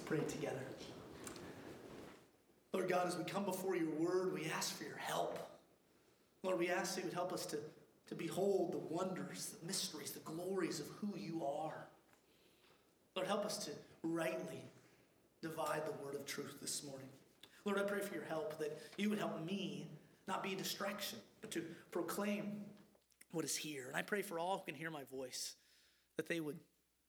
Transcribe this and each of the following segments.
pray together. Lord God, as we come before your word, we ask for your help. Lord, we ask that you would help us to behold the wonders, the mysteries, the glories of who you are. Lord, help us to rightly divide the word of truth this morning. Lord, I pray for your help, that you would help me not be a distraction, but to proclaim what is here. And I pray for all who can hear my voice, that they would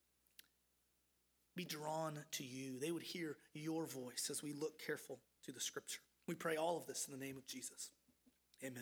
be drawn to you. They would hear your voice as we look careful to the scripture. We pray all of this in the name of Jesus. Amen.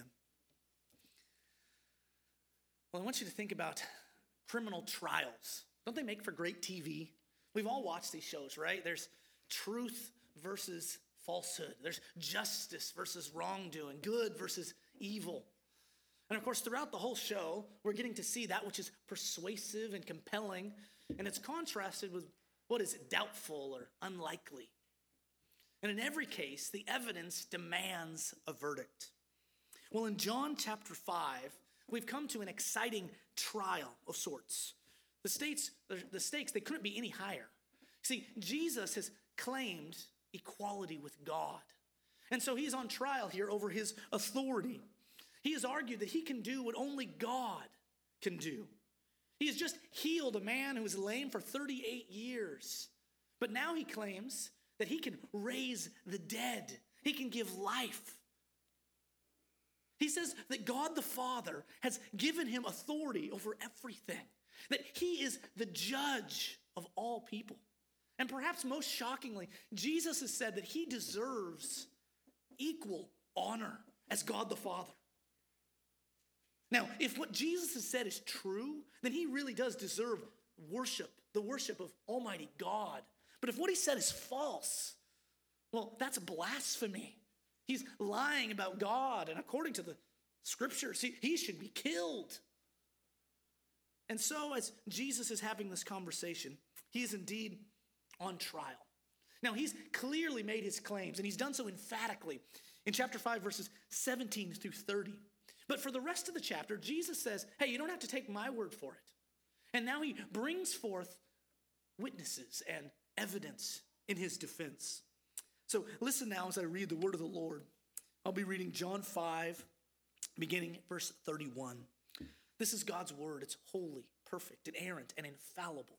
Well, I want you to think about criminal trials. Don't they make for great TV? We've all watched these shows, right? There's truth versus falsehood. There's justice versus wrongdoing, good versus evil. And of course, throughout the whole show, we're getting to see that which is persuasive and compelling, and it's contrasted with what is doubtful or unlikely. And in every case, the evidence demands a verdict. Well, in John chapter 5, we've come to an exciting trial of sorts. The stakes, they couldn't be any higher. See, Jesus has claimed equality with God. And so he's on trial here over his authority. He has argued that he can do what only God can do. He has just healed a man who was lame for 38 years. But now he claims that he can raise the dead. He can give life. He says that God the Father has given him authority over everything, that he is the judge of all people. And perhaps most shockingly, Jesus has said that he deserves equal honor as God the Father. Now, if what Jesus has said is true, then he really does deserve worship, the worship of Almighty God. But if what he said is false, well, that's blasphemy. He's lying about God, and according to the scriptures, he should be killed. And so as Jesus is having this conversation, he is indeed on trial. Now, he's clearly made his claims, and he's done so emphatically in chapter 5, verses 17 through 30. But for the rest of the chapter, Jesus says, hey, you don't have to take my word for it. And now he brings forth witnesses and evidence in his defense. So listen now as I read the word of the Lord. I'll be reading John 5, beginning at verse 31. This is God's word. It's holy, perfect, inerrant, and infallible.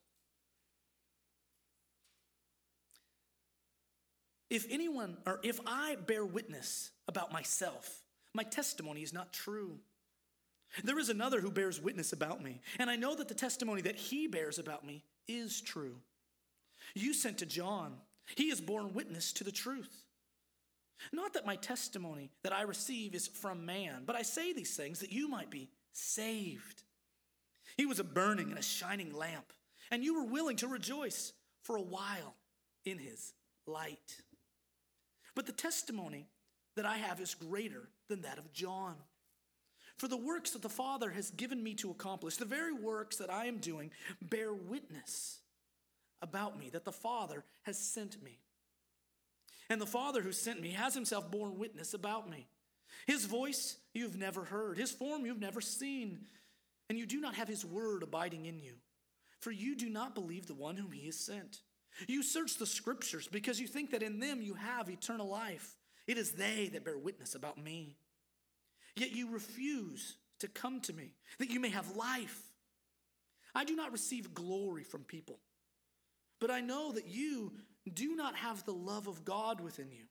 If I bear witness about myself, my testimony is not true. There is another who bears witness about me, and I know that the testimony that he bears about me is true. You sent to John. He has borne witness to the truth. Not that my testimony that I receive is from man, but I say these things that you might be saved. He was a burning and a shining lamp, and you were willing to rejoice for a while in his light. But the testimony that I have is greater than that of John. For the works that the Father has given me to accomplish, the very works that I am doing, bear witness about me, that the Father has sent me. And the Father who sent me has himself borne witness about me. His voice you've never heard, his form you've never seen, and you do not have his word abiding in you, for you do not believe the one whom he has sent. You search the scriptures because you think that in them you have eternal life. It is they that bear witness about me. Yet you refuse to come to me, that you may have life. I do not receive glory from people, but I know that you do not have the love of God within you.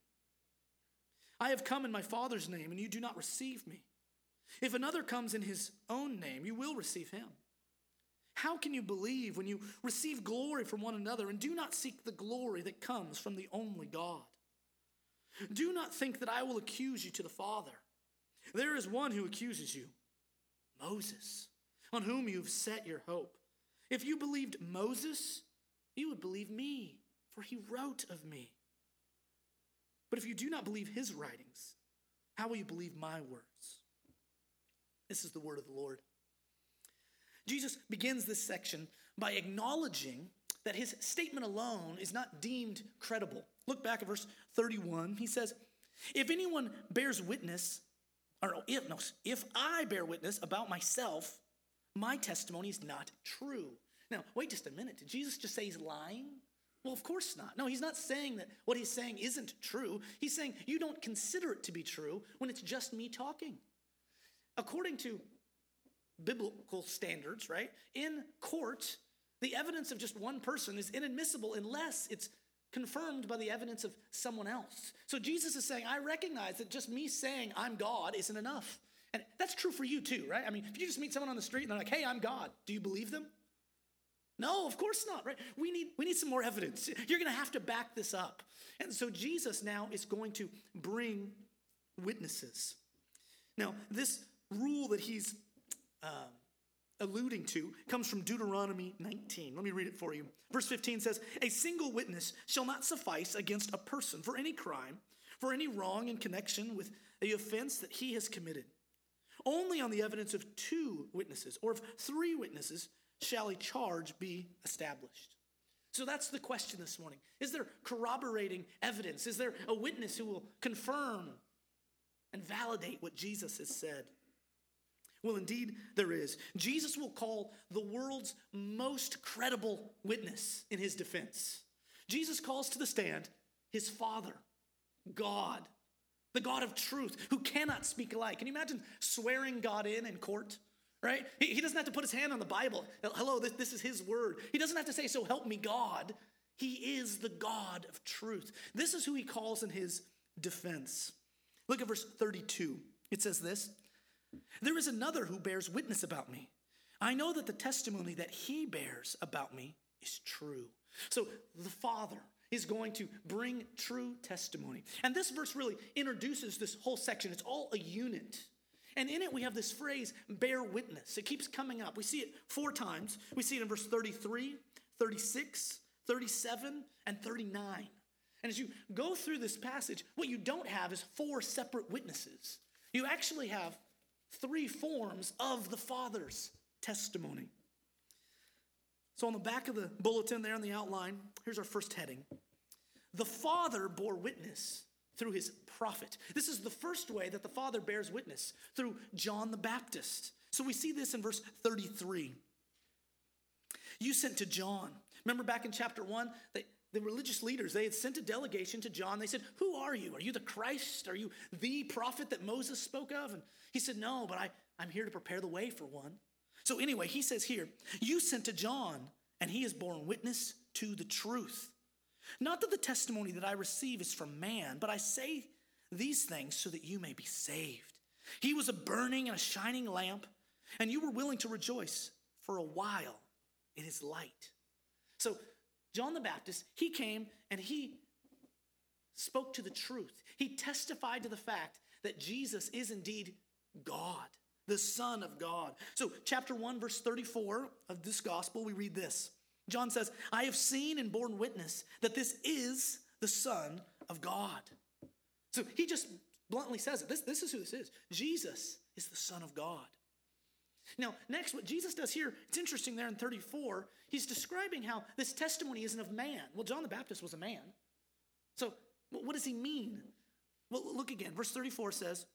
I have come in my Father's name, and you do not receive me. If another comes in his own name, you will receive him. How can you believe when you receive glory from one another and do not seek the glory that comes from the only God? Do not think that I will accuse you to the Father. There is one who accuses you, Moses, on whom you have set your hope. If you believed Moses, you would believe me, for he wrote of me. But if you do not believe his writings, how will you believe my words? This is the word of the Lord. Jesus begins this section by acknowledging that his statement alone is not deemed credible. Look back at verse 31. He says, if anyone bears witness, if I bear witness about myself, my testimony is not true. Now, wait just a minute. Did Jesus just say he's lying? Well, of course not. No, he's not saying that what he's saying isn't true. He's saying you don't consider it to be true when it's just me talking. According to biblical standards, right? In court, the evidence of just one person is inadmissible unless it's confirmed by the evidence of someone else. So Jesus is saying, I recognize that just me saying I'm God isn't enough. And that's true for you too, right? I mean, if you just meet someone on the street and they're like, hey, I'm God, do you believe them? No, of course not, right? We need some more evidence. You're going to have to back this up. And so Jesus now is going to bring witnesses. Now, this rule that he's alluding to comes from Deuteronomy 19. Let me read it for you. Verse 15 says, a single witness shall not suffice against a person for any crime, for any wrong in connection with the offense that he has committed. Only on the evidence of 2 witnesses or of 3 witnesses shall a charge be established. So that's the question this morning. Is there corroborating evidence? Is there a witness who will confirm and validate what Jesus has said? Well, indeed, there is. Jesus will call the world's most credible witness in his defense. Jesus calls to the stand his Father, God, the God of truth, who cannot speak a lie. Can you imagine swearing God in court? Right? He doesn't have to put his hand on the Bible. Hello, this is his word. He doesn't have to say, so help me God. He is the God of truth. This is who he calls in his defense. Look at verse 32. It says this, there is another who bears witness about me. I know that the testimony that he bears about me is true. So the Father is going to bring true testimony. And this verse really introduces this whole section. It's all a unit. And in it, we have this phrase, bear witness. It keeps coming up. We see it 4 times. We see it in verse 33, 36, 37, and 39. And as you go through this passage, what you don't have is 4 separate witnesses. You actually have 3 forms of the Father's testimony. So on the back of the bulletin there in the outline, here's our first heading. The Father bore witness through his prophet. This is the first way that the Father bears witness, through John the Baptist. So we see this in verse 33. You sent to John. Remember back in chapter 1, the religious leaders, they had sent a delegation to John. They said, who are you? Are you the Christ? Are you the prophet that Moses spoke of? And he said, no, but I'm here to prepare the way for one. So anyway, he says here, you sent to John, and he has borne witness to the truth. Not that the testimony that I receive is from man, but I say these things so that you may be saved. He was a burning and a shining lamp, and you were willing to rejoice for a while in his light. So John the Baptist, he came and he spoke to the truth. He testified to the fact that Jesus is indeed God, the Son of God. So chapter 1, verse 34 of this gospel, we read this. John says, I have seen and borne witness that this is the Son of God. So he just bluntly says it. This is who this is. Jesus is the Son of God. Now, next, what Jesus does here, it's interesting there in 34, he's describing how this testimony isn't of man. Well, John the Baptist was a man. So what does he mean? Well, look again. Verse 34 says,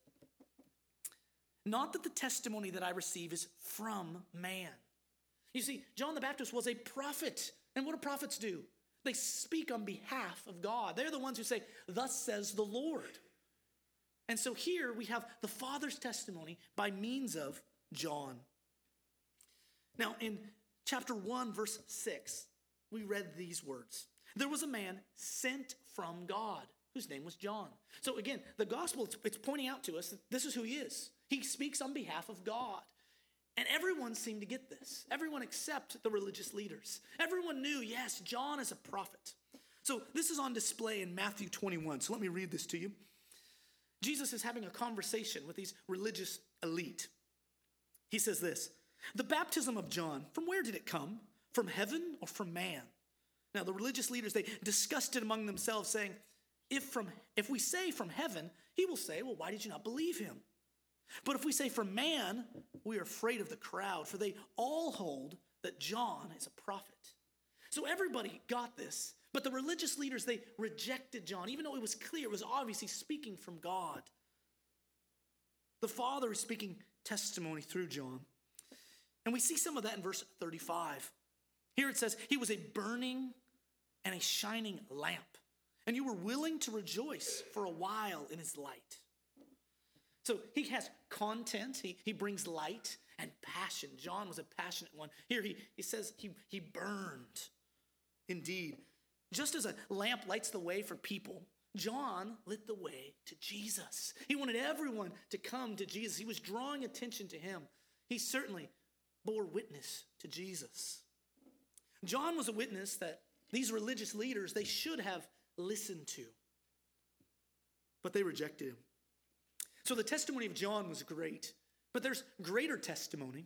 not that the testimony that I receive is from man. You see, John the Baptist was a prophet. And what do prophets do? They speak on behalf of God. They're the ones who say, thus says the Lord. And so here we have the Father's testimony by means of John. Now, in chapter 1, verse 6, we read these words. There was a man sent from God whose name was John. So again, the gospel, it's pointing out to us that this is who he is. He speaks on behalf of God. And everyone seemed to get this. Everyone except the religious leaders. Everyone knew, yes, John is a prophet. So this is on display in Matthew 21. So let me read this to you. Jesus is having a conversation with these religious elite. He says this, the baptism of John, from where did it come? From heaven or from man? Now the religious leaders, they discussed it among themselves, saying, if we say from heaven, he will say, well, why did you not believe him? But if we say from man, we are afraid of the crowd, for they all hold that John is a prophet. So everybody got this, but the religious leaders, they rejected John, even though it was clear, it was obviously speaking from God. The Father is speaking testimony through John. And we see some of that in verse 35. Here it says, he was a burning and a shining lamp, and you were willing to rejoice for a while in his light. So he has content, he brings light and passion. John was a passionate one. Here he says he burned. Indeed, just as a lamp lights the way for people, John lit the way to Jesus. He wanted everyone to come to Jesus. He was drawing attention to him. He certainly bore witness to Jesus. John was a witness that these religious leaders, they should have listened to, but they rejected him. So the testimony of John was great, but there's greater testimony.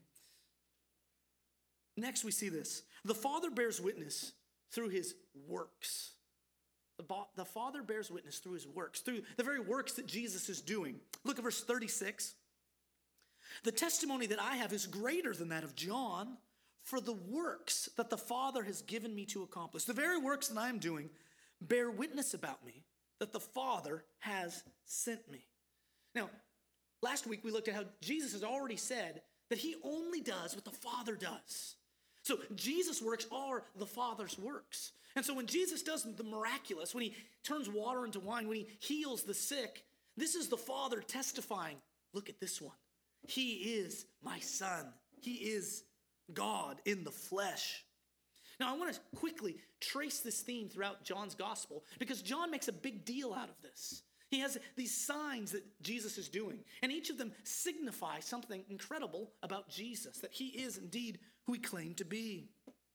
Next we see this. The Father bears witness through his works. The Father bears witness through his works, through the very works that Jesus is doing. Look at verse 36. The testimony that I have is greater than that of John, for the works that the Father has given me to accomplish, the very works that I am doing, bear witness about me that the Father has sent me. Now, last week we looked at how Jesus has already said that he only does what the Father does. So Jesus' works are the Father's works. And so when Jesus does the miraculous, when he turns water into wine, when he heals the sick, this is the Father testifying, look at this one. He is my Son. He is God in the flesh. Now I want to quickly trace this theme throughout John's gospel because John makes a big deal out of this. He has these signs that Jesus is doing, and each of them signify something incredible about Jesus, that he is indeed who he claimed to be.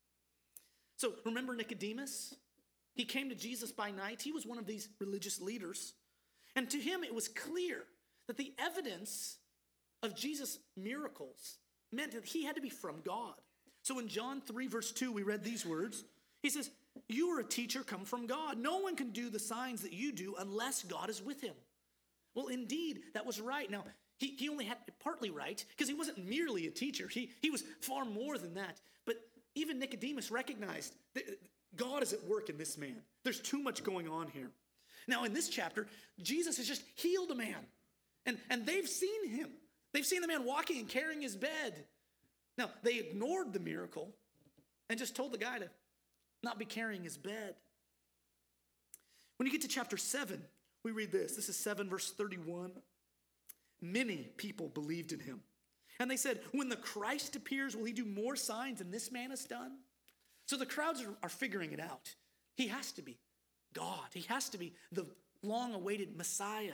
So remember Nicodemus? He came to Jesus by night. He was one of these religious leaders. And to him, it was clear that the evidence of Jesus' miracles meant that he had to be from God. So in John 3, verse 2, we read these words. He says, you are a teacher come from God. No one can do the signs that you do unless God is with him. Well, indeed, that was right. Now, he only had it partly right because he wasn't merely a teacher. He was far more than that. But even Nicodemus recognized that God is at work in this man. There's too much going on here. Now, in this chapter, Jesus has just healed a man. And they've seen him. They've seen the man walking and carrying his bed. Now, they ignored the miracle and just told the guy to not be carrying his bed. When you get to chapter 7, we read this. This is 7 verse 31. Many people believed in him. And they said, when the Christ appears, will he do more signs than this man has done? So the crowds are figuring it out. He has to be God. He has to be the long-awaited Messiah.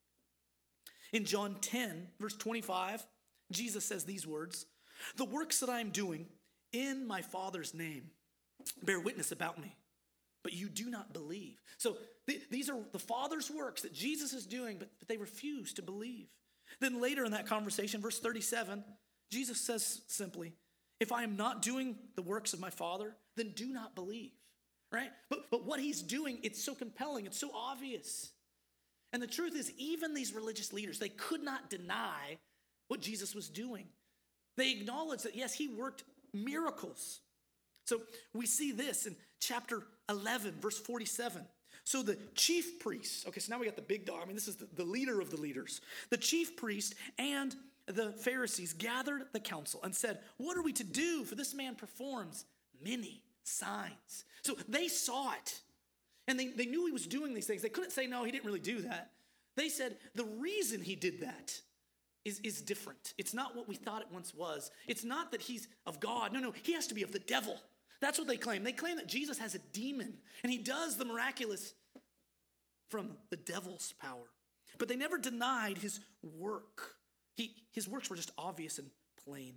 In John 10, verse 25, Jesus says these words, the works that I am doing in my Father's name bear witness about me, but you do not believe. So these are the Father's works that Jesus is doing, but they refuse to believe. Then later in that conversation, verse 37, Jesus says simply, if I am not doing the works of my Father, then do not believe, right? But what he's doing, it's so compelling, it's so obvious. And the truth is, even these religious leaders, they could not deny what Jesus was doing. They acknowledged that, yes, he worked miracles. So we see this in chapter 11, verse 47. So the chief priests, okay, so now we got the big dog. I mean, this is the leader of the leaders. The chief priest and the Pharisees gathered the council and said, what are we to do? For this man performs many signs. So they saw it. And they knew he was doing these things. They couldn't say, no, he didn't really do that. They said, the reason he did that is different. It's not what we thought it once was. It's not that he's of God. No, he has to be of the devil. That's what they claim. They claim that Jesus has a demon, and he does the miraculous from the devil's power. But they never denied his work. His works were just obvious and plain.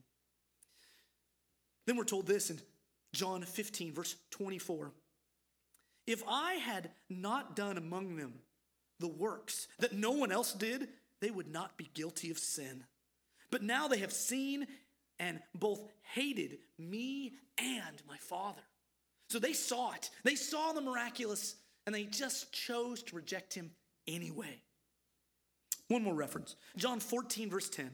Then we're told this in John 15, verse 24. If I had not done among them the works that no one else did, they would not be guilty of sin. But now they have seen and both hated me and my Father. So they saw it. They saw the miraculous, and they just chose to reject him anyway. One more reference. John 14, verse 10.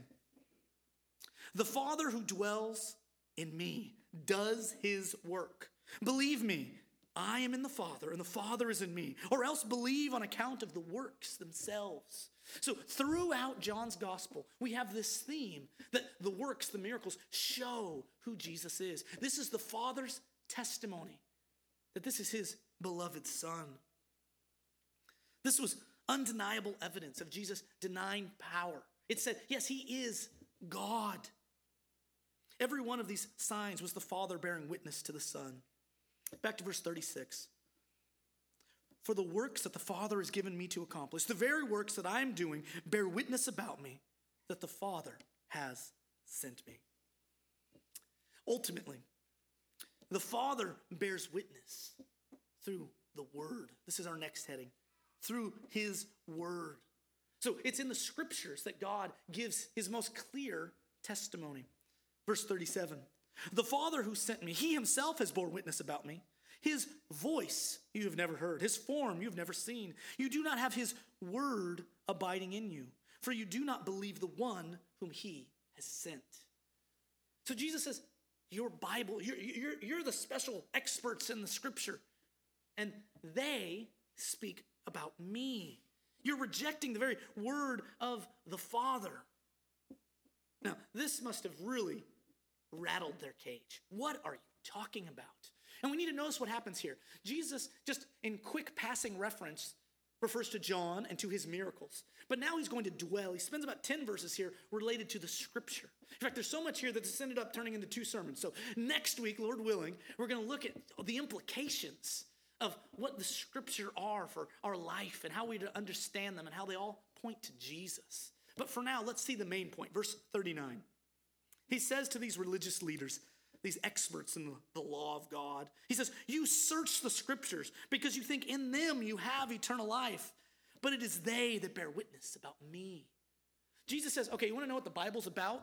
The Father who dwells in me does his work. Believe me, I am in the Father, and the Father is in me. Or else believe on account of the works themselves. So throughout John's gospel, we have this theme that the works, the miracles, show who Jesus is. This is the Father's testimony that this is his beloved Son. This was undeniable evidence of Jesus' denying power. It said, yes, he is God. Every one of these signs was the Father bearing witness to the Son. Back to verse 36. For the works that the Father has given me to accomplish, the very works that I am doing, bear witness about me that the Father has sent me. Ultimately, the Father bears witness through the Word. This is our next heading. Through his Word. So it's in the Scriptures that God gives his most clear testimony. Verse 37. The Father who sent me, he himself has borne witness about me. His voice you have never heard. His form you have never seen. You do not have his word abiding in you, for you do not believe the one whom he has sent. So Jesus says, your Bible, you're the special experts in the Scripture, and they speak about me. You're rejecting the very word of the Father. Now, this must have really rattled their cage. What are you talking about? And we need to notice what happens here. Jesus, just in quick passing reference, refers to John and to his miracles. But now he's going to dwell. He spends about 10 verses here related to the Scripture. In fact, there's so much here that this ended up turning into 2 sermons. So next week, Lord willing, we're going to look at the implications of what the Scripture are for our life and how we understand them and how they all point to Jesus. But for now, let's see the main point. Verse 39. He says to these religious leaders, these experts in the law of God, he says, you search the Scriptures because you think in them you have eternal life, but it is they that bear witness about me. Jesus says, okay, you want to know what the Bible's about?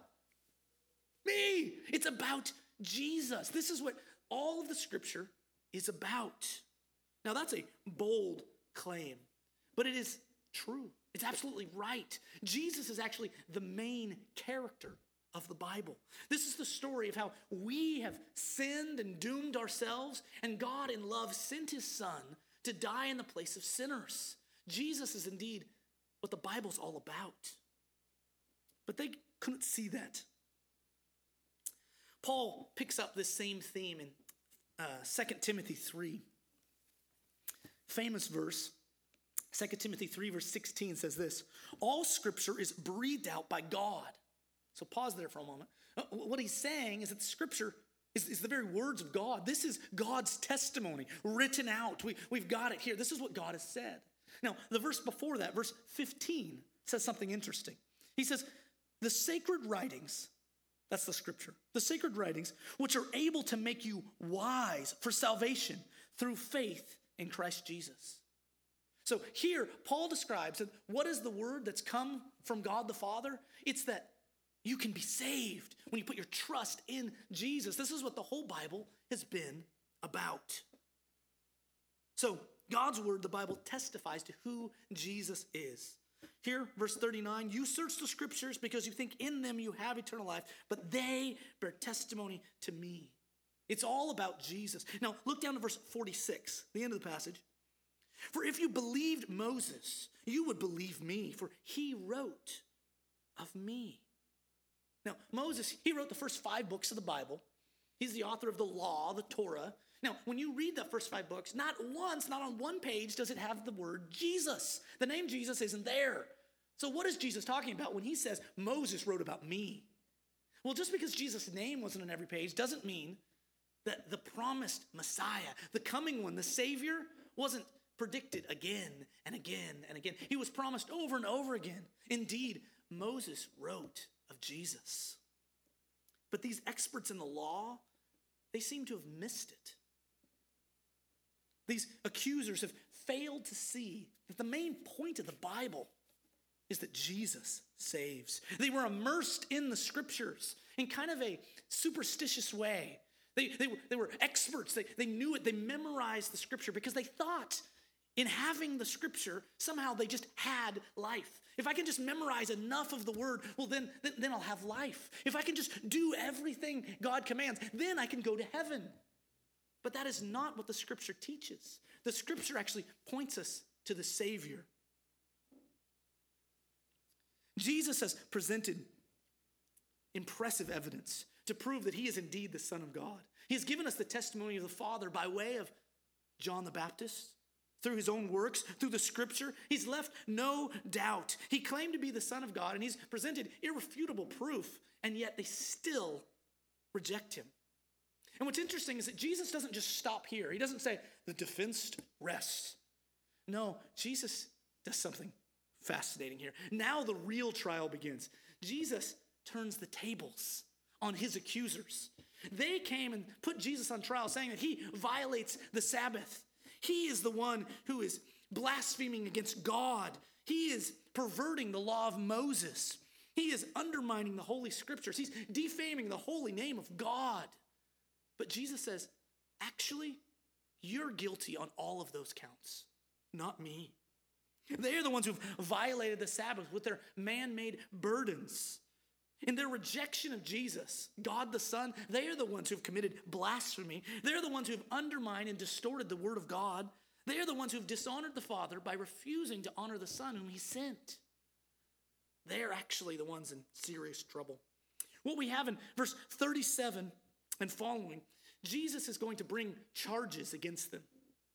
Me. It's about Jesus. This is what all of the Scripture is about. Now, that's a bold claim, but it is true. It's absolutely right. Jesus is actually the main character of the Bible. This is the story of how we have sinned and doomed ourselves, and God in love sent his Son to die in the place of sinners. Jesus is indeed what the Bible's all about. But they couldn't see that. Paul picks up this same theme in 2 Timothy 3. Famous verse, 2 Timothy 3 verse 16 says this, all Scripture is breathed out by God. So pause there for a moment. What he's saying is that the Scripture is the very words of God. This is God's testimony written out. We've got it here. This is what God has said. Now, the verse before that, verse 15, says something interesting. He says, the sacred writings, that's the Scripture, the sacred writings, which are able to make you wise for salvation through faith in Christ Jesus. So here, Paul describes that what is the word that's come from God the Father? It's that you can be saved when you put your trust in Jesus. This is what the whole Bible has been about. So God's word, the Bible, testifies to who Jesus is. Here, verse 39, you search the Scriptures because you think in them you have eternal life, but they bear testimony to me. It's all about Jesus. Now, look down to verse 46, the end of the passage. For if you believed Moses, you would believe me, for he wrote of me. Now, Moses, he wrote the first 5 books of the Bible. He's the author of the law, the Torah. Now, when you read the first 5 books, not once, not on one page does it have the word Jesus. The name Jesus isn't there. So what is Jesus talking about when he says, Moses wrote about me? Well, just because Jesus' name wasn't on every page doesn't mean that the promised Messiah, the coming one, the Savior, wasn't predicted again and again and again. He was promised over and over again. Indeed, Moses wrote of Jesus. But these experts in the law, they seem to have missed it. These accusers have failed to see that the main point of the Bible is that Jesus saves. They were immersed in the Scriptures in kind of a superstitious way. They were experts. They knew it. They memorized the Scripture because they thought in having the Scripture, somehow they just had life. If I can just memorize enough of the word, well, then I'll have life. If I can just do everything God commands, then I can go to heaven. But that is not what the Scripture teaches. The Scripture actually points us to the Savior. Jesus has presented impressive evidence to prove that he is indeed the Son of God. He has given us the testimony of the Father by way of John the Baptist, through his own works, through the scripture, he's left no doubt. He claimed to be the Son of God, and he's presented irrefutable proof, and yet they still reject him. And what's interesting is that Jesus doesn't just stop here. He doesn't say, the defense rests. No, Jesus does something fascinating here. Now the real trial begins. Jesus turns the tables on his accusers. They came and put Jesus on trial, saying that he violates the Sabbath. He is the one who is blaspheming against God. He is perverting the law of Moses. He is undermining the Holy Scriptures. He's defaming the holy name of God. But Jesus says, actually, you're guilty on all of those counts, not me. They are the ones who've violated the Sabbath with their man-made burdens. In their rejection of Jesus, God the Son, they are the ones who have committed blasphemy. They're the ones who have undermined and distorted the word of God. They are the ones who have dishonored the Father by refusing to honor the Son whom he sent. They're actually the ones in serious trouble. What we have in verse 37 and following, Jesus is going to bring charges against them.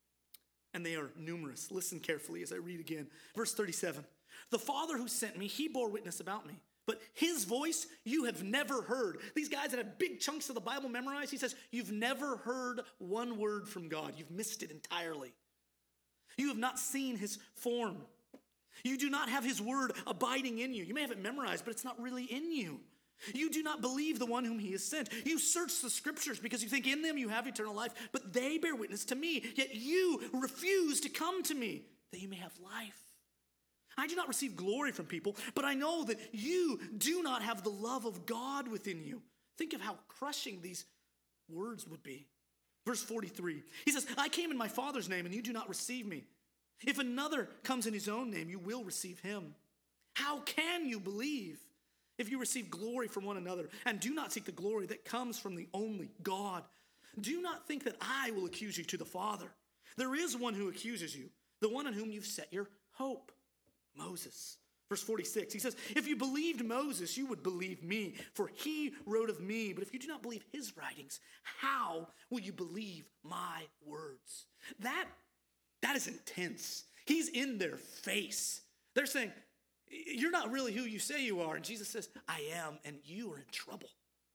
And they are numerous. Listen carefully as I read again. Verse 37, the Father who sent me, he bore witness about me. But his voice you have never heard. These guys that have big chunks of the Bible memorized, he says, you've never heard one word from God. You've missed it entirely. You have not seen his form. You do not have his word abiding in you. You may have it memorized, but it's not really in you. You do not believe the one whom he has sent. You search the scriptures because you think in them you have eternal life, but they bear witness to me. Yet you refuse to come to me that you may have life. I do not receive glory from people, but I know that you do not have the love of God within you. Think of how crushing these words would be. Verse 43, he says, I came in my Father's name and you do not receive me. If another comes in his own name, you will receive him. How can you believe if you receive glory from one another and do not seek the glory that comes from the only God? Do not think that I will accuse you to the Father. There is one who accuses you, the one on whom you've set your hope. Moses. Verse 46, he says, if you believed Moses, you would believe me, for he wrote of me. But if you do not believe his writings, how will you believe my words? That is intense. He's in their face. They're saying, you're not really who you say you are. And Jesus says, I am, and you are in trouble.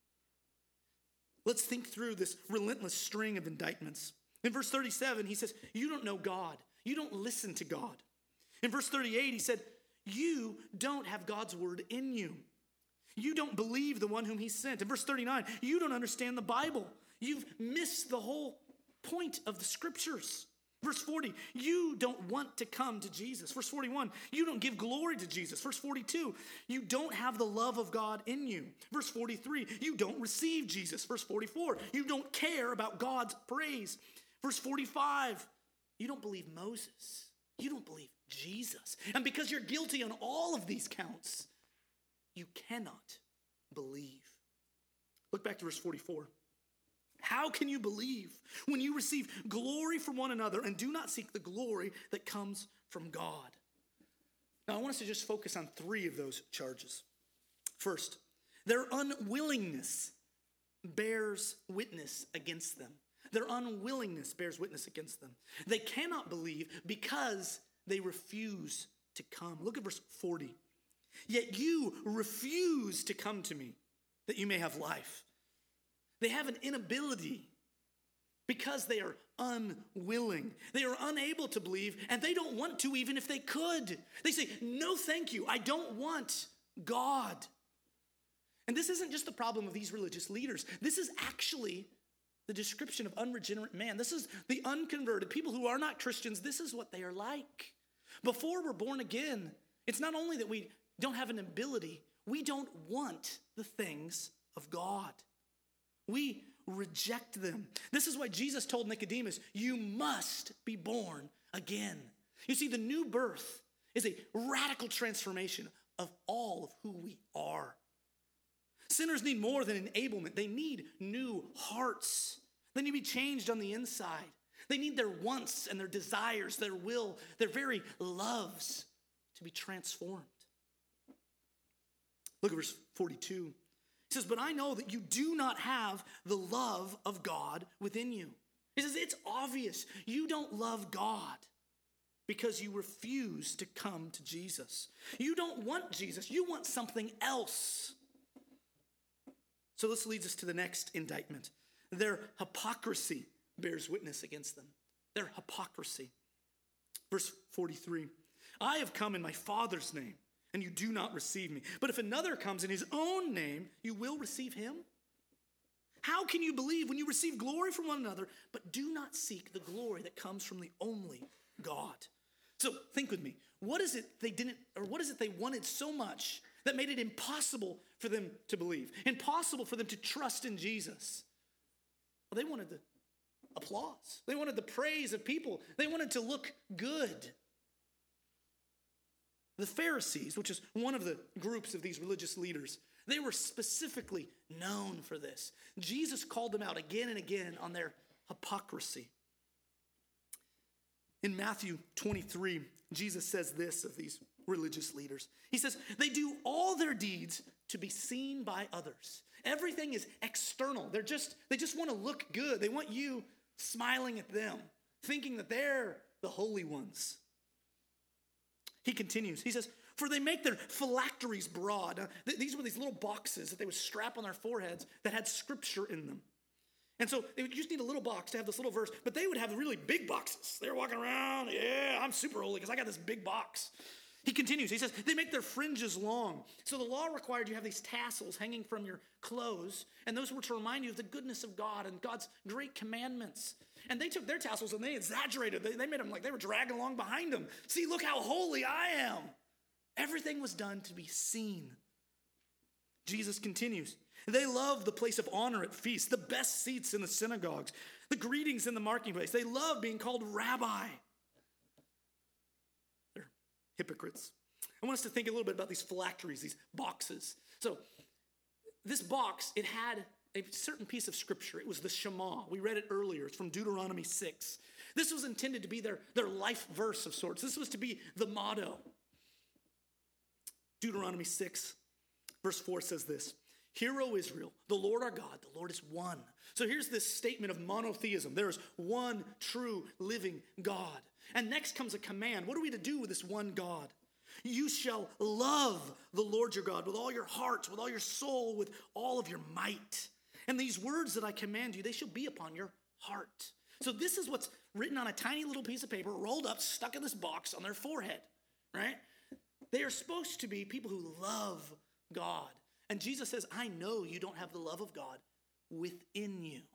Let's think through this relentless string of indictments. In verse 37, he says, you don't know God. You don't listen to God. In verse 38, he said, you don't have God's word in you. You don't believe the one whom he sent. In verse 39, you don't understand the Bible. You've missed the whole point of the scriptures. Verse 40, you don't want to come to Jesus. Verse 41, you don't give glory to Jesus. Verse 42, you don't have the love of God in you. Verse 43, you don't receive Jesus. Verse 44, you don't care about God's praise. Verse 45, you don't believe Moses. You don't believe Jesus. And because you're guilty on all of these counts, you cannot believe. Look back to verse 44. How can you believe when you receive glory from one another and do not seek the glory that comes from God? Now, I want us to just focus on 3 of those charges. First, their unwillingness bears witness against them. Their unwillingness bears witness against them. They cannot believe because they refuse to come. Look at verse 40. Yet you refuse to come to me that you may have life. They have an inability because they are unwilling. They are unable to believe, and they don't want to even if they could. They say, no, thank you. I don't want God. And this isn't just the problem of these religious leaders. This is actually the description of unregenerate man. This is the unconverted, people who are not Christians. This is what they are like. Before we're born again, it's not only that we don't have an ability, we don't want the things of God. We reject them. This is why Jesus told Nicodemus, you must be born again. You see, the new birth is a radical transformation of all of who we are. Sinners need more than enablement. They need new hearts. They need to be changed on the inside. They need their wants and their desires, their will, their very loves to be transformed. Look at verse 42. He says, but I know that you do not have the love of God within you. He says, it's obvious you don't love God because you refuse to come to Jesus. You don't want Jesus. You want something else. So this leads us to the next indictment. Their hypocrisy bears witness against them. Their hypocrisy. Verse 43, I have come in my Father's name, and you do not receive me. But if another comes in his own name, you will receive him? How can you believe when you receive glory from one another, but do not seek the glory that comes from the only God? So think with me. What is it they wanted so much that made it impossible for them to believe? Impossible for them to trust in Jesus? Well, they wanted the applause. They wanted the praise of people. They wanted to look good. The Pharisees, which is one of the groups of these religious leaders, they were specifically known for this. Jesus called them out again and again on their hypocrisy. In Matthew 23, Jesus says this of these religious leaders. He says, they do all their deeds to be seen by others. Everything is external. They just want to look good. They want you smiling at them, thinking that they're the holy ones. He continues. He says, for they make their phylacteries broad. These were these little boxes that they would strap on their foreheads that had scripture in them. And so they would just need a little box to have this little verse, but they would have really big boxes. They're walking around, yeah, I'm super holy because I got this big box. He continues. He says, they make their fringes long. So the law required you have these tassels hanging from your clothes, and those were to remind you of the goodness of God and God's great commandments. And they took their tassels and they exaggerated. They made them like they were dragging along behind them. See, look how holy I am. Everything was done to be seen. Jesus continues. They love the place of honor at feasts, the best seats in the synagogues, the greetings in the marketplace. They love being called rabbi. They're hypocrites. I want us to think a little bit about these phylacteries, these boxes. So this box, it had a certain piece of scripture. It was the Shema. We read it earlier. It's from Deuteronomy 6. This was intended to be their life verse of sorts. This was to be the motto. Deuteronomy 6, verse 4 says this. Hear, O Israel, the Lord our God, the Lord is one. So here's this statement of monotheism. There is one true living God. And next comes a command. What are we to do with this one God? You shall love the Lord your God with all your heart, with all your soul, with all of your might. And these words that I command you, they shall be upon your heart. So this is what's written on a tiny little piece of paper, rolled up, stuck in this box on their forehead, right? They are supposed to be people who love God. And Jesus says, I know you don't have the love of God within you.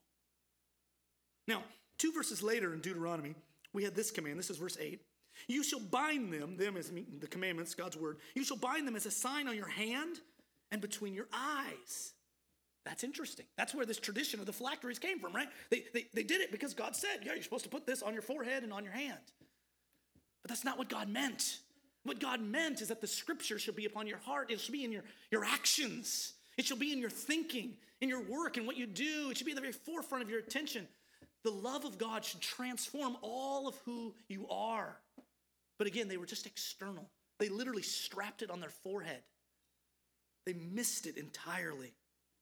Now, 2 verses later in Deuteronomy, we had this command. This is verse 8. You shall bind them as the commandments, God's word. You shall bind them as a sign on your hand and between your eyes. That's interesting. That's where this tradition of the phylacteries came from, right? They did it because God said, yeah, you're supposed to put this on your forehead and on your hand. But that's not what God meant. What God meant is that the scripture shall be upon your heart. It shall be in your actions. It shall be in your thinking, in your work, and what you do. It should be at the very forefront of your attention. The love of God should transform all of who you are. But again, they were just external. They literally strapped it on their forehead. They missed it entirely.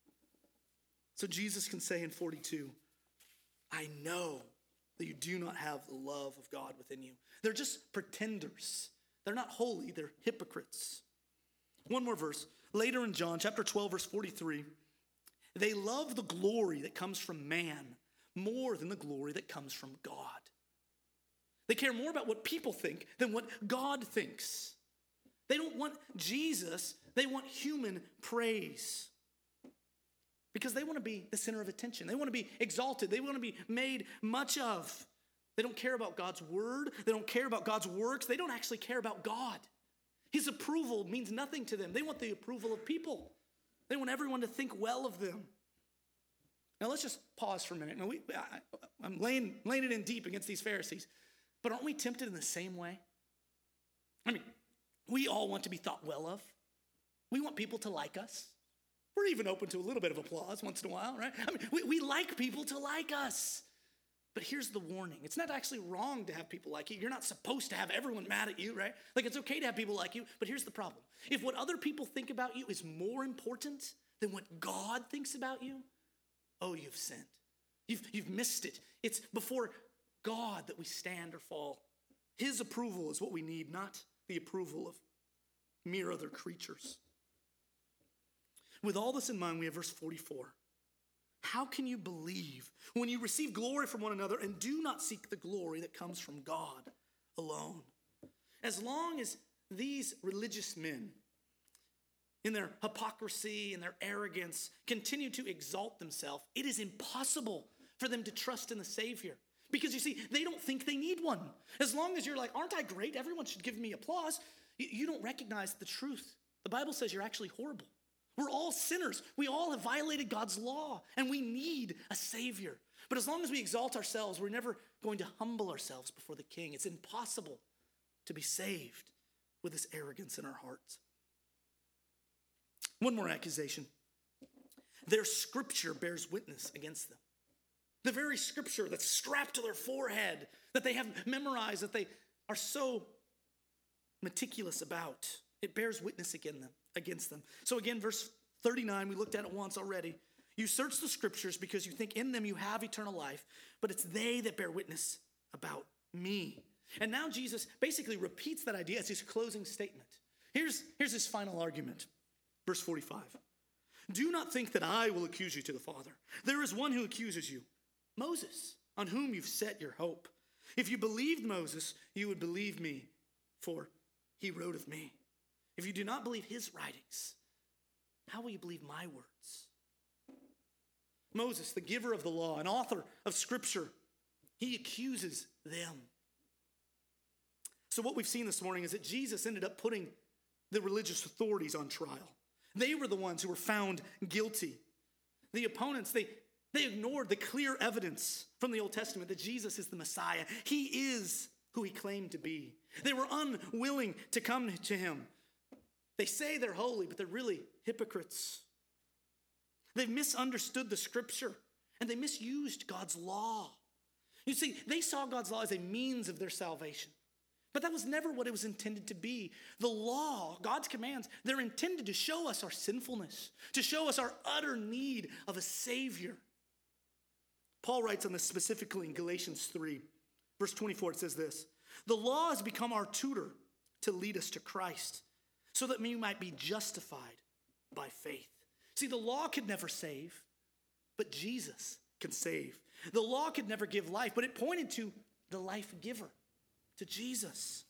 So Jesus can say in 42, I know that you do not have the love of God within you. They're just pretenders. They're not holy, they're hypocrites. One more verse. Later in John chapter 12, verse 43, they love the glory that comes from man more than the glory that comes from God. They care more about what people think than what God thinks. They don't want Jesus, they want human praise. Because they want to be the center of attention. They want to be exalted. They want to be made much of. They don't care about God's word. They don't care about God's works. They don't actually care about God. His approval means nothing to them. They want the approval of people. They want everyone to think well of them. Now let's just pause for a minute. Now I'm laying it in deep against these Pharisees. But aren't we tempted in the same way? I mean, we all want to be thought well of. We want people to like us. We're even open to a little bit of applause once in a while, right? I mean, we like people to like us. But here's the warning. It's not actually wrong to have people like you. You're not supposed to have everyone mad at you, right? Like, it's okay to have people like you, but here's the problem. If what other people think about you is more important than what God thinks about you, oh, you've sinned. You've missed it. It's before God that we stand or fall. His approval is what we need, not the approval of mere other creatures. With all this in mind, we have verse 44. How can you believe when you receive glory from one another and do not seek the glory that comes from God alone? As long as these religious men, in their hypocrisy and their arrogance, continue to exalt themselves, it is impossible for them to trust in the Savior. Because you see, they don't think they need one. As long as you're like, aren't I great? Everyone should give me applause. You don't recognize the truth. The Bible says you're actually horrible. We're all sinners. We all have violated God's law, and we need a Savior. But as long as we exalt ourselves, we're never going to humble ourselves before the King. It's impossible to be saved with this arrogance in our hearts. One more accusation. Their scripture bears witness against them. The very scripture that's strapped to their forehead, that they have memorized, that they are so meticulous about, it bears witness against them. So again, verse 39, we looked at it once already. You search the scriptures because you think in them you have eternal life, but it's they that bear witness about me. And now Jesus basically repeats that idea as his closing statement. Here's his final argument. Verse 45. Do not think that I will accuse you to the Father. There is one who accuses you, Moses, on whom you've set your hope. If you believed Moses, you would believe me, for he wrote of me. If you do not believe his writings, how will you believe my words? Moses, the giver of the law and author of Scripture, he accuses them. So what we've seen this morning is that Jesus ended up putting the religious authorities on trial. They were the ones who were found guilty. The opponents, they ignored the clear evidence from the Old Testament that Jesus is the Messiah. He is who he claimed to be. They were unwilling to come to him. They say they're holy, but they're really hypocrites. They've misunderstood the scripture, and they misused God's law. You see, they saw God's law as a means of their salvation. But that was never what it was intended to be. The law, God's commands, they're intended to show us our sinfulness, to show us our utter need of a Savior. Paul writes on this specifically in Galatians 3, verse 24, it says this, the law has become our tutor to lead us to Christ, so that we might be justified by faith. See, the law could never save, but Jesus can save. The law could never give life, but it pointed to the life giver, to Jesus.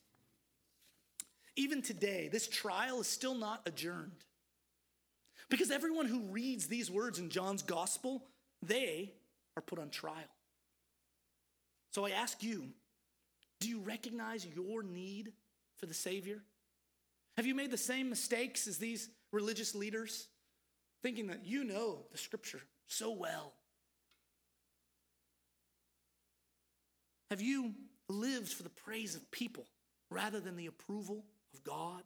Even today, this trial is still not adjourned. Because everyone who reads these words in John's gospel, they are put on trial. So I ask you, do you recognize your need for the Savior? Have you made the same mistakes as these religious leaders, thinking that you know the scripture so well? Have you lived for the praise of people rather than the approval of God?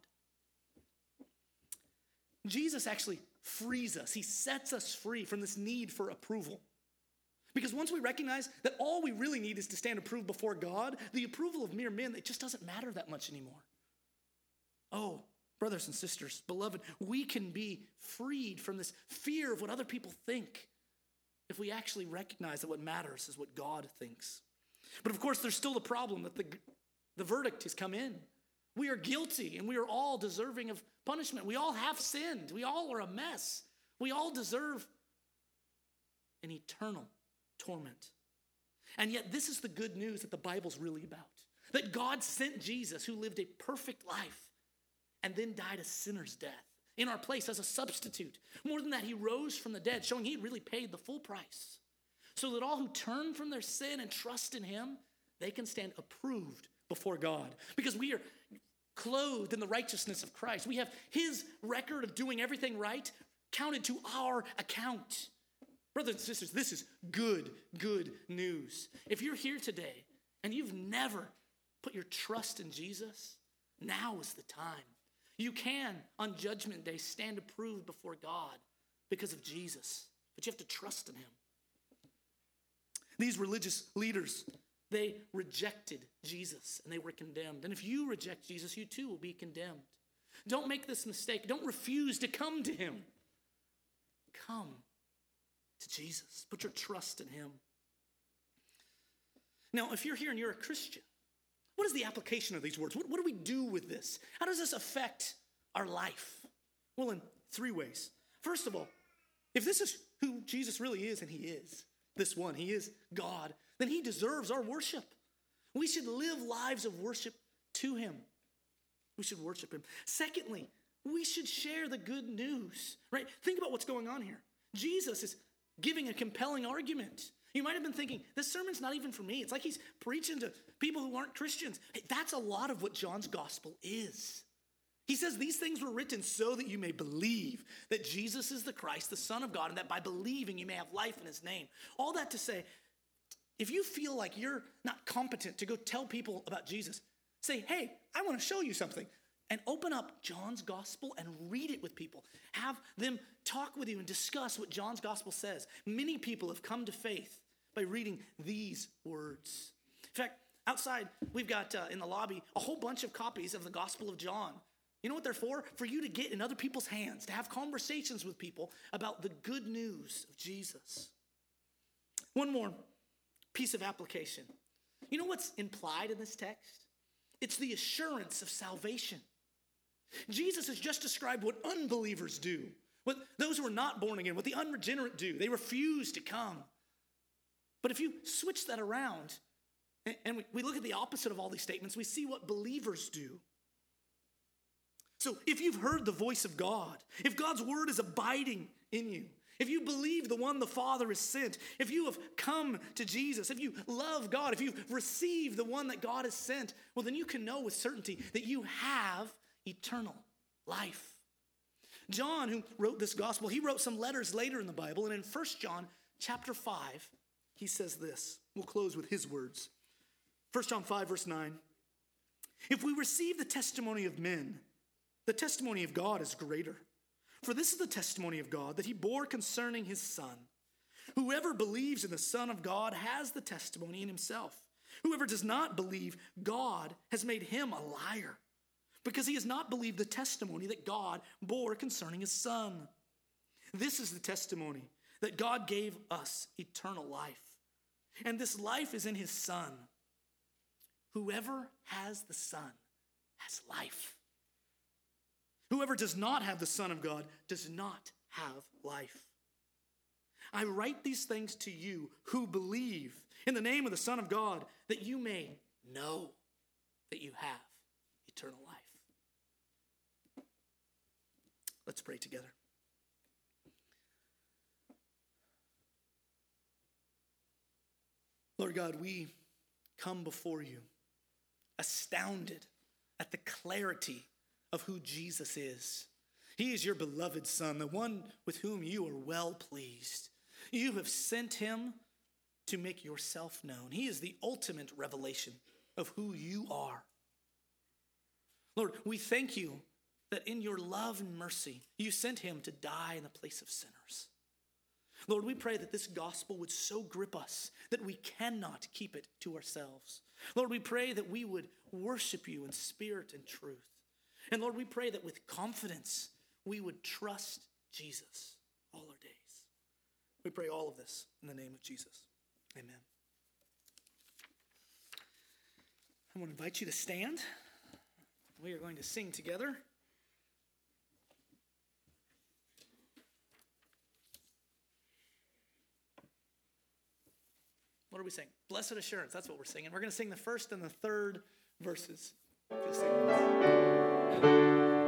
Jesus actually frees us. He sets us free from this need for approval. Because once we recognize that all we really need is to stand approved before God, the approval of mere men, it just doesn't matter that much anymore. Oh, brothers and sisters, beloved, we can be freed from this fear of what other people think if we actually recognize that what matters is what God thinks. But of course, there's still the problem that the verdict has come in. We are guilty and we are all deserving of punishment. We all have sinned. We all are a mess. We all deserve an eternal torment. And yet this is the good news that the Bible's really about. That God sent Jesus, who lived a perfect life and then died a sinner's death in our place as a substitute. More than that, he rose from the dead, showing he really paid the full price. So that all who turn from their sin and trust in him, they can stand approved before God. Because we are clothed in the righteousness of Christ. We have his record of doing everything right counted to our account. Brothers and sisters, this is good news. If you're here today and you've never put your trust in Jesus, now is the time. You can, on Judgment Day, stand approved before God because of Jesus. But you have to trust in him. These religious leaders, they rejected Jesus and they were condemned. And if you reject Jesus, you too will be condemned. Don't make this mistake. Don't refuse to come to him. Come to Jesus. Put your trust in him. Now, if you're here and you're a Christian, what is the application of these words? What do we do with this? How does this affect our life? Well, in 3 ways. First of all, if this is who Jesus really is, and he is this one, he is God, then he deserves our worship. We should live lives of worship to him. We should worship him. Secondly, we should share the good news, right? Think about what's going on here. Jesus is giving a compelling argument. You might have been thinking, this sermon's not even for me. It's like he's preaching to people who aren't Christians. Hey, that's a lot of what John's gospel is. He says these things were written so that you may believe that Jesus is the Christ, the Son of God, and that by believing you may have life in his name. All that to say, if you feel like you're not competent to go tell people about Jesus, say, hey, I want to show you something. And open up John's gospel and read it with people. Have them talk with you and discuss what John's gospel says. Many people have come to faith by reading these words. In fact, outside, we've got in the lobby a whole bunch of copies of the Gospel of John. You know what they're for? For you to get in other people's hands, to have conversations with people about the good news of Jesus. One more piece of application. You know what's implied in this text? It's the assurance of salvation. Jesus has just described what unbelievers do, what those who are not born again, what the unregenerate do. They refuse to come. But if you switch that around and we look at the opposite of all these statements, we see what believers do. So if you've heard the voice of God, if God's word is abiding in you, if you believe the one the Father has sent, if you have come to Jesus, if you love God, if you've received the one that God has sent, well, then you can know with certainty that you have eternal life. John, who wrote this gospel, he wrote some letters later in the Bible, and in 1 John chapter 5, he says this. We'll close with his words. 1 John 5, verse 9. If we receive the testimony of men, the testimony of God is greater. For this is the testimony of God that he bore concerning his Son. Whoever believes in the Son of God has the testimony in himself. Whoever does not believe God has made him a liar, because he has not believed the testimony that God bore concerning his Son. This is the testimony that God gave us eternal life, and this life is in his Son. Whoever has the Son has life. Whoever does not have the Son of God does not have life. I write these things to you who believe in the name of the Son of God, that you may know that you have eternal life. Let's pray together. Lord God, we come before you astounded at the clarity of who Jesus is. He is your beloved Son, the one with whom you are well pleased. You have sent him to make yourself known. He is the ultimate revelation of who you are. Lord, we thank you that in your love and mercy, you sent him to die in the place of sinners. Lord, we pray that this gospel would so grip us that we cannot keep it to ourselves. Lord, we pray that we would worship you in spirit and truth. And Lord, we pray that with confidence, we would trust Jesus all our days. We pray all of this in the name of Jesus. Amen. I want to invite you to stand. We are going to sing together. What are we saying? Blessed Assurance, that's what we're singing. We're going to sing the first and the third verses. Just sing this.